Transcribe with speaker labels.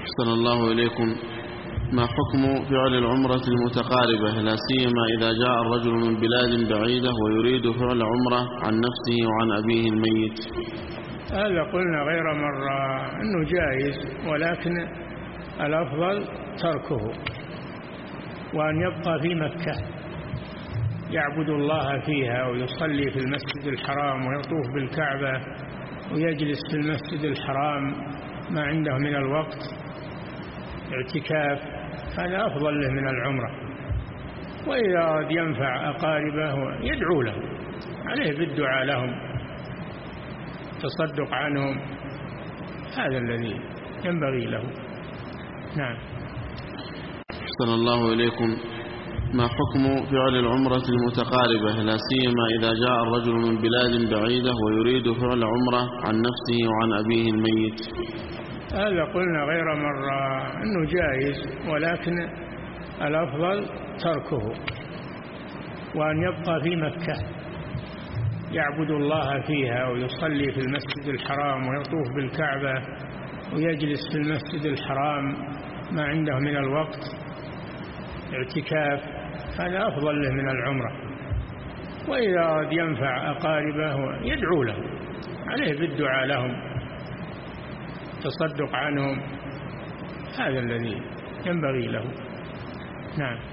Speaker 1: أحسن الله إليكم. ما حكم فعل العمرة المتقاربة لا سيما إذا جاء الرجل من بلاد بعيدة ويريد فعل عمرة عن نفسه وعن أبيه الميت؟
Speaker 2: هذا قلنا غير مرة أنه جائز، ولكن الأفضل تركه وأن يبقى في مكة يعبد الله فيها ويصلي في المسجد الحرام ويطوف بالكعبة ويجلس في المسجد الحرام ما عنده من الوقت اعتكاف، هذا أفضل له من العمرة. وإذا أراد ينفع أقاربه يدعو له، عليه بالدعاء لهم، تصدق عنهم، هذا الذي ينبغي له. نعم.
Speaker 1: أحسن الله إليكم. ما حكم فعل العمرة المتقاربة لا سيما إذا جاء الرجل من بلاد بعيدة ويريد فعل عمرة عن نفسه وعن أبيه الميت؟
Speaker 2: هذا قلنا غير مرة أنه جائز، ولكن الأفضل تركه وأن يبقى في مكة يعبد الله فيها ويصلي في المسجد الحرام ويطوف بالكعبة ويجلس في المسجد الحرام ما عنده من الوقت اعتكاف، هذا أفضل له من العمرة. وإذا أراد ينفع أقاربه يدعو له، عليه بالدعاء لهم، تصدق عنهم، هذا الذي ينبغي له. نعم.